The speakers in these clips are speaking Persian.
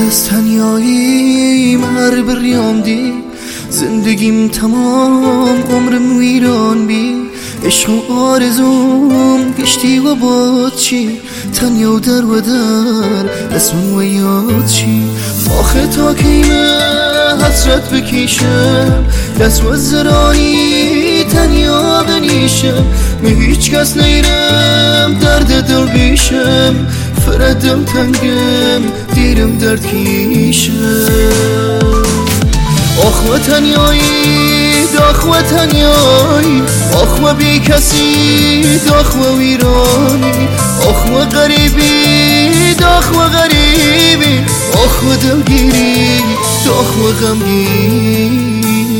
از تنیاییم هر بریام دی، زندگیم تمام عمرم ویران بی. عشق و آرزوم گشتی و باد چی، تنیا و در و در اسم و یاد چی. آخه تا کیمه حسرت بکیشم، دست و زرانی تنیا بنیشم. به هیچ کس نیرم درد دل بیشم، فردم تنگم دیرم درد کیشم. آخ و تنیایی داخ و تنیایی، آخ و بی کسی داخ و ویرانی. آخ و غریبی داخ و غریبی، آخ و دلگیری داخ و غمگی.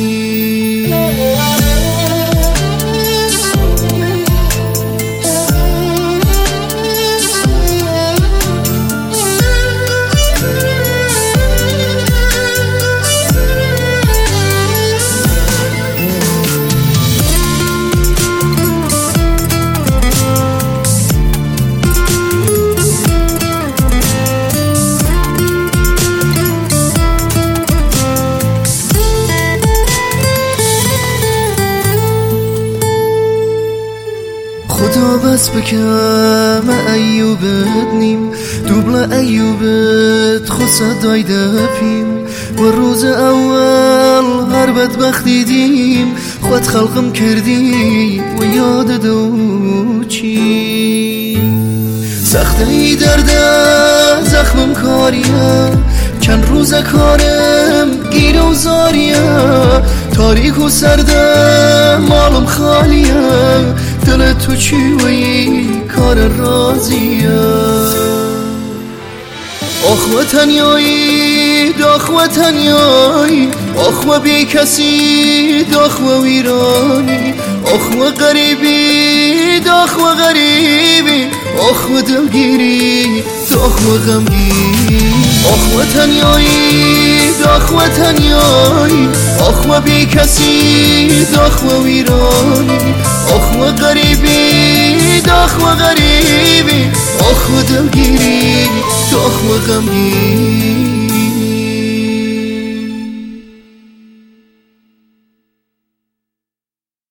خدا بس بکم ایوبت نیم، دوبل ایوبت خود صدای دپیم. و روز اول هر بدبخت دیدیم، خود خلقم کردی و یاد دو چی. سخته ای درده زخمم کاریه، چند روز کارم گیر و زاریه. تاریک و سرده مالم خالیه، دل تو چی و این کار رازیه. آخ و تنیایی داخ و تنیایی، آخ و بی کسی داخ و ویرانی. آخ و غریبی داخ و غریبی، آخ و دلگیری داخ و غمگی. آخ و تنیایی داخ و تنیایی، آخ و بی کسی داخ و ویرانی. آخ و غریبی داخ و غریبی، آخ و دلگیری داخ و غمگی.